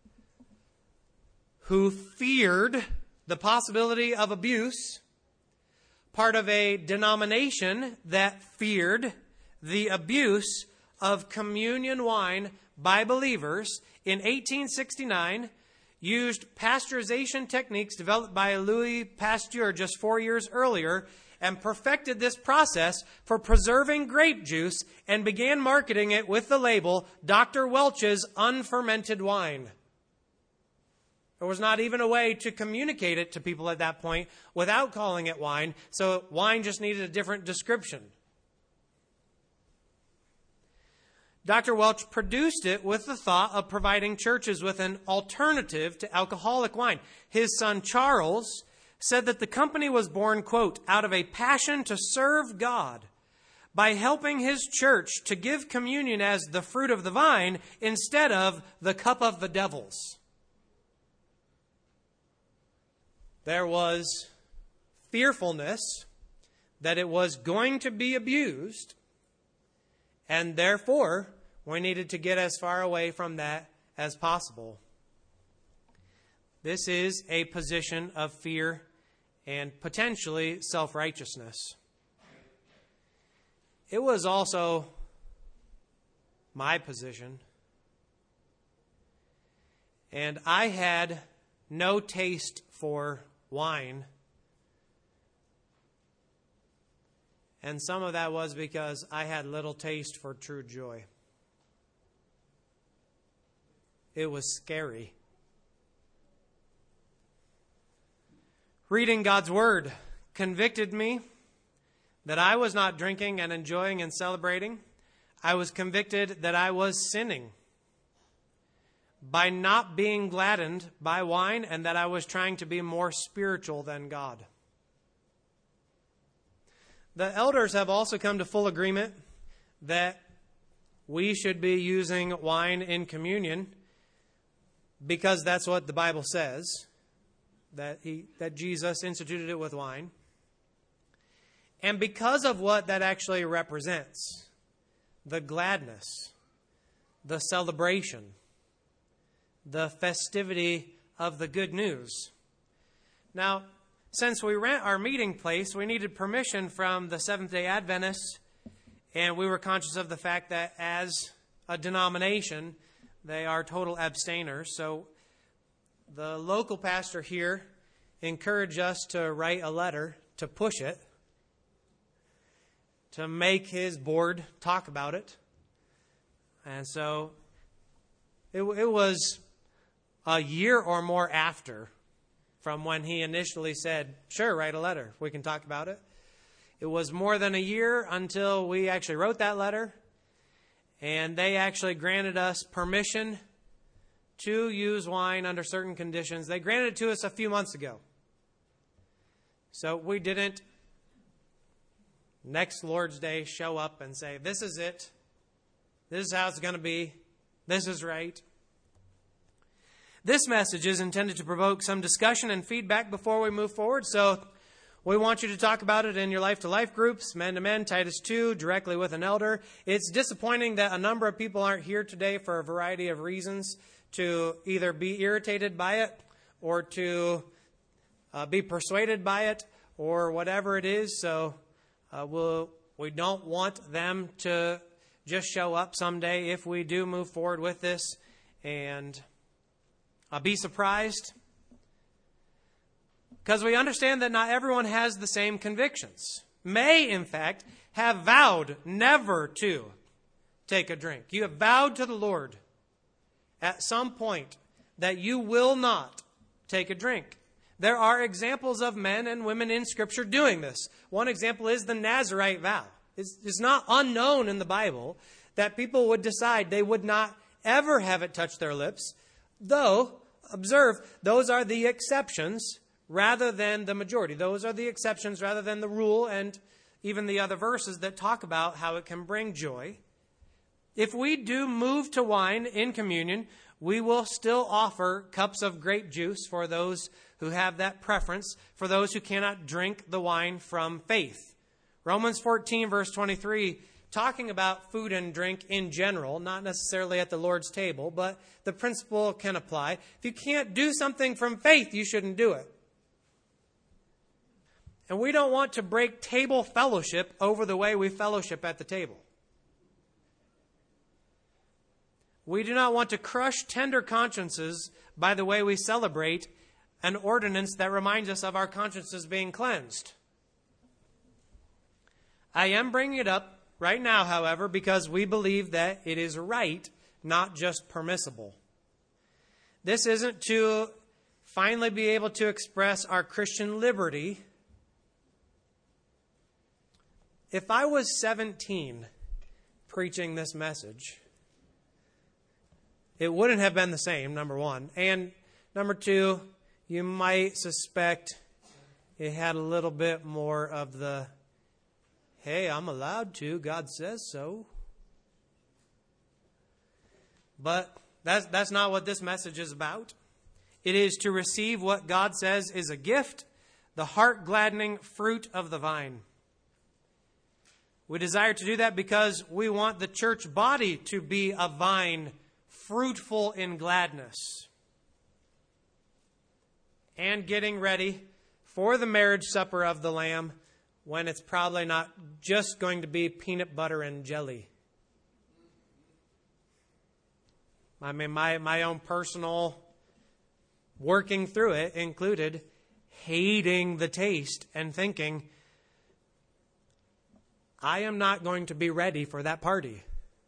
who feared the possibility of abuse, part of a denomination that feared the abuse of communion wine by believers, in eighteen sixty-nine used pasteurization techniques developed by Louis Pasteur just four years earlier and perfected this process for preserving grape juice and began marketing it with the label Doctor Welch's Unfermented Wine. There was not even a way to communicate it to people at that point without calling it wine, so wine just needed a different description. Doctor Welch produced it with the thought of providing churches with an alternative to alcoholic wine. His son Charles said that the company was born, quote, out of a passion to serve God by helping his church to give communion as the fruit of the vine instead of the cup of the devils. There was fearfulness that it was going to be abused, and therefore we needed to get as far away from that as possible. This is a position of fear and potentially self-righteousness. It was also my position. And I had no taste for wine. And some of that was because I had little taste for true joy. It was scary. Reading God's Word convicted me that I was not drinking and enjoying and celebrating. I was convicted that I was sinning by not being gladdened by wine, and that I was trying to be more spiritual than God. The elders have also come to full agreement that we should be using wine in communion because that's what the Bible says, that he, that Jesus instituted it with wine. And because of what that actually represents, the gladness, the celebration, the festivity of the good news. Now, since we rent our meeting place, we needed permission from the Seventh-day Adventists, and we were conscious of the fact that as a denomination, they are total abstainers. So the local pastor here encouraged us to write a letter to push it, to make his board talk about it. And so it, it was a year or more after from when he initially said, sure, write a letter. We can talk about it. It was more than a year until we actually wrote that letter. And they actually granted us permission to use wine under certain conditions. They granted it to us a few months ago. So we didn't next Lord's Day show up and say, this is it. This is how it's going to be. This is right. This message is intended to provoke some discussion and feedback before we move forward. So we want you to talk about it in your life-to-life groups, men-to-men, Titus two, directly with an elder. It's disappointing that a number of people aren't here today for a variety of reasons, to either be irritated by it or to uh, be persuaded by it or whatever it is. So Uh, we'll, we don't want them to just show up someday if we do move forward with this and uh, be surprised. Because we understand that not everyone has the same convictions. May, in fact, have vowed never to take a drink. You have vowed to the Lord at some point that you will not take a drink. There are examples of men and women in Scripture doing this. One example is the Nazirite vow. It's, it's not unknown in the Bible that people would decide they would not ever have it touch their lips, though, observe, those are the exceptions rather than the majority. Those are the exceptions rather than the rule, and even the other verses that talk about how it can bring joy. If we do move to wine in communion, we will still offer cups of grape juice for those who have that preference, for those who cannot drink the wine from faith. Romans fourteen, verse twenty-three, talking about food and drink in general, not necessarily at the Lord's table, but the principle can apply. If you can't do something from faith, you shouldn't do it. And we don't want to break table fellowship over the way we fellowship at the table. We do not want to crush tender consciences by the way we celebrate an ordinance that reminds us of our consciences being cleansed. I am bringing it up right now, however, because we believe that it is right, not just permissible. This isn't to finally be able to express our Christian liberty. If I was seventeen preaching this message, it wouldn't have been the same, number one. And number two, you might suspect it had a little bit more of the Hey, I'm allowed to. God says so. But that's, that's not what this message is about. It is to receive what God says is a gift, the heart-gladdening fruit of the vine. We desire to do that because we want the church body to be a vine, fruitful in gladness, and getting ready for the marriage supper of the Lamb, when it's probably not just going to be peanut butter and jelly. I mean, my, my own personal working through it included hating the taste and thinking, I am not going to be ready for that party.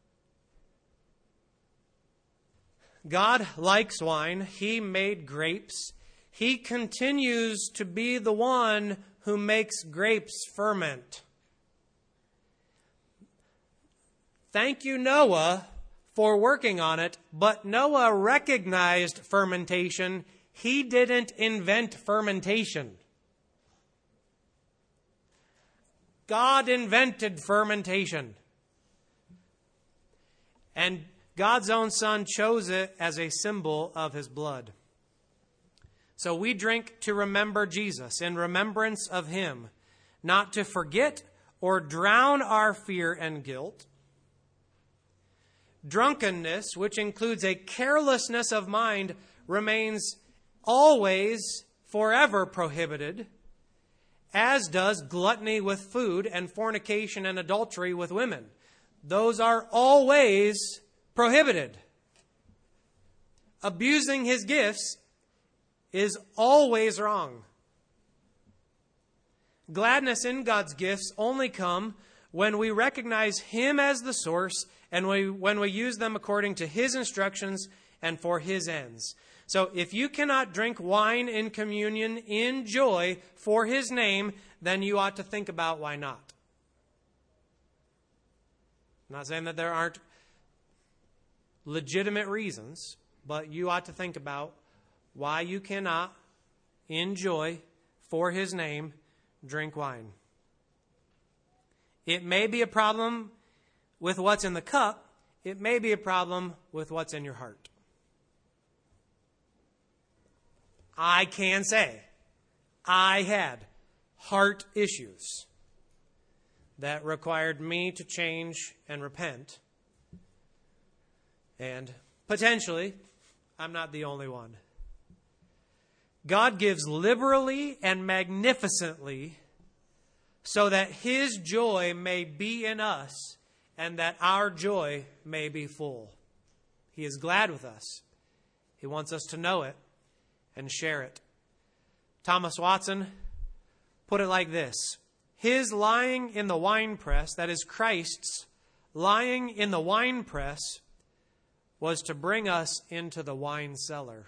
God likes wine. He made grapes. He continues to be the one who makes grapes ferment. Thank you, Noah, for working on it, but Noah recognized fermentation. He didn't invent fermentation. God invented fermentation. And God's own Son chose it as a symbol of His blood. So we drink to remember Jesus, in remembrance of Him, not to forget or drown our fear and guilt. Drunkenness, which includes a carelessness of mind, remains always, forever prohibited, as does gluttony with food and fornication and adultery with women. Those are always prohibited. Abusing His gifts is always wrong. Gladness in God's gifts only come when we recognize Him as the source and we, when we use them according to His instructions and for His ends. So if you cannot drink wine in communion in joy for His name, then you ought to think about why not. I'm not saying that there aren't legitimate reasons, but you ought to think about why you cannot, in joy for His name, drink wine. It may be a problem with what's in the cup. It may be a problem with what's in your heart. I can say I had heart issues that required me to change and repent. And potentially, I'm not the only one. God gives liberally and magnificently so that His joy may be in us and that our joy may be full. He is glad with us. He wants us to know it and share it. Thomas Watson put it like this: His lying in the winepress, that is Christ's lying in the winepress, was to bring us into the wine cellar.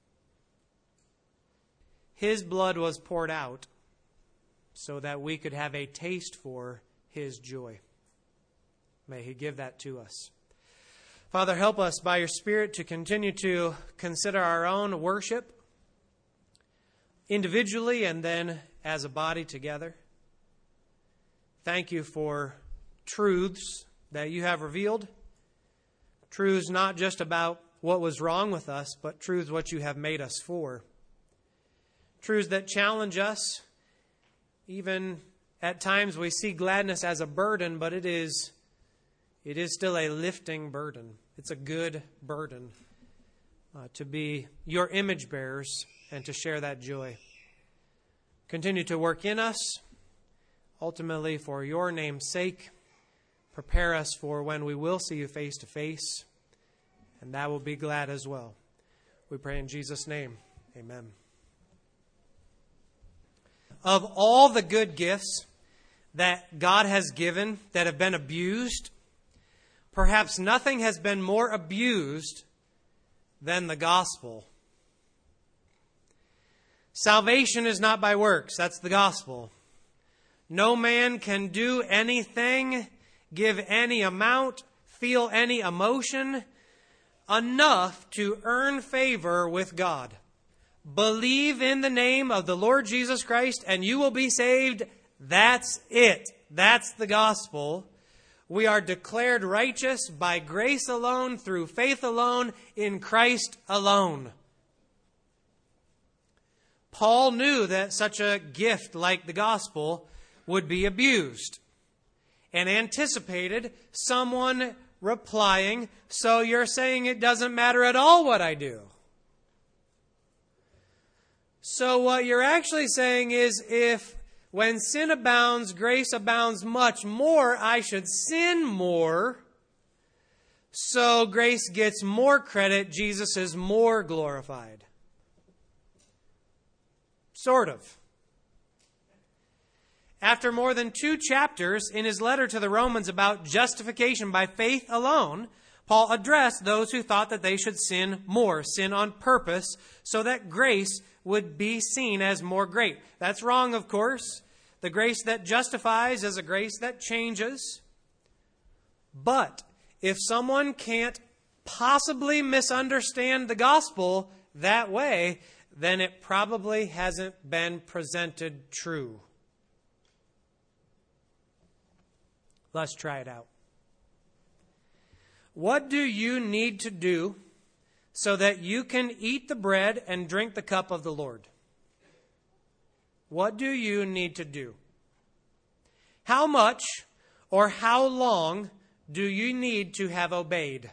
His blood was poured out so that we could have a taste for His joy. May He give that to us. Father, help us by Your Spirit to continue to consider our own worship individually and then as a body together. Thank You for truths that You have revealed. Truths not just about what was wrong with us, but truths what You have made us for. Truths that challenge us. Even at times we see gladness as a burden, but it is, it is still a lifting burden. It's a good burden uh, to be Your image bearers and to share that joy. Continue to work in us, ultimately for Your name's sake. Prepare us for when we will see You face to face, and that will be glad as well. We pray in Jesus' name. Amen. Of all the good gifts that God has given that have been abused, perhaps nothing has been more abused than the gospel. Salvation is not by works. That's the gospel. No man can do anything, give any amount, feel any emotion enough to earn favor with God. Believe in the name of the Lord Jesus Christ and you will be saved. That's it. That's the gospel. We are declared righteous by grace alone, through faith alone, in Christ alone. Paul knew that such a gift like the gospel would be abused, and anticipated someone replying, "So you're saying it doesn't matter at all what I do?" So what you're actually saying is, if when sin abounds, grace abounds much more, I should sin more, so grace gets more credit, Jesus is more glorified. Sort of. After more than two chapters in his letter to the Romans about justification by faith alone, Paul addressed those who thought that they should sin more, sin on purpose, so that grace would be seen as more great. That's wrong, of course. The grace that justifies is a grace that changes. But if someone can't possibly misunderstand the gospel that way, then it probably hasn't been presented true. Let's try it out. What do you need to do so that you can eat the bread and drink the cup of the Lord? What do you need to do? How much or how long do you need to have obeyed?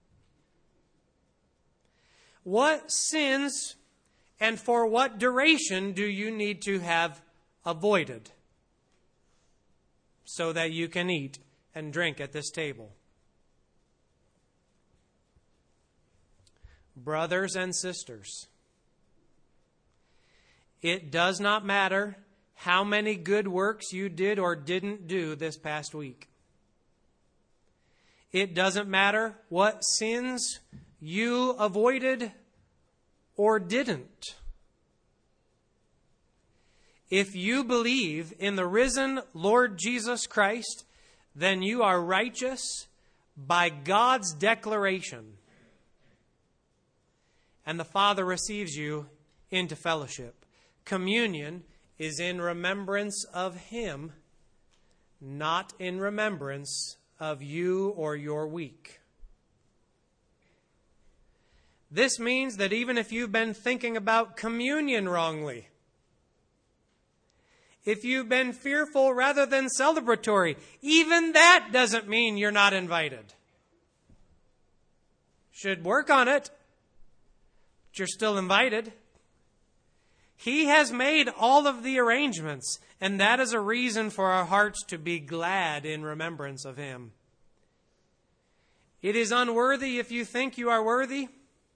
What sins and for what duration do you need to have avoided so that you can eat and drink at this table? Brothers and sisters, it does not matter how many good works you did or didn't do this past week. It doesn't matter what sins you avoided or didn't. If you believe in the risen Lord Jesus Christ, then you are righteous by God's declaration, and the Father receives you into fellowship. Communion is in remembrance of Him, not in remembrance of you or your week. This means that even if you've been thinking about communion wrongly, if you've been fearful rather than celebratory, even that doesn't mean you're not invited. Should work on it, but you're still invited. He has made all of the arrangements, and that is a reason for our hearts to be glad in remembrance of Him. It is unworthy if you think you are worthy.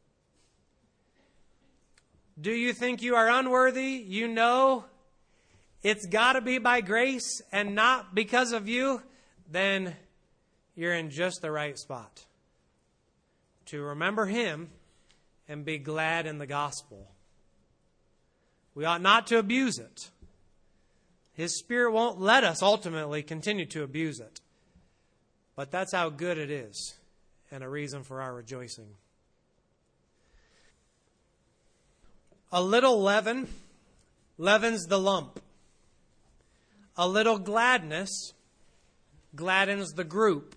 Do you think you are unworthy? You know it's got to be by grace and not because of you. Then you're in just the right spot to remember Him and be glad in the gospel. We ought not to abuse it. His Spirit won't let us ultimately continue to abuse it. But that's how good it is, and a reason for our rejoicing. A little leaven leavens the lump. A little gladness gladdens the group.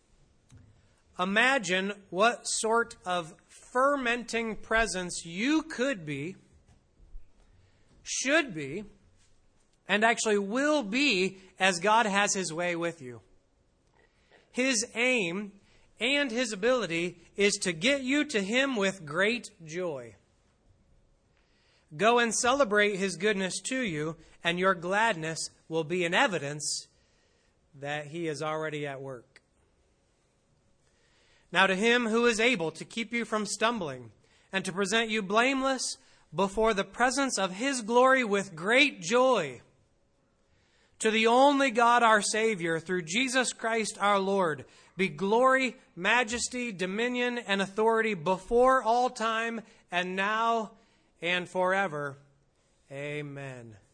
Imagine what sort of fermenting presence you could be, should be, and actually will be as God has His way with you. His aim and His ability is to get you to Him with great joy. Go and celebrate His goodness to you, and your gladness will be an evidence that He is already at work. Now to Him who is able to keep you from stumbling and to present you blameless before the presence of His glory with great joy, to the only God our Savior, through Jesus Christ our Lord, be glory, majesty, dominion, and authority before all time and now and forever. Amen.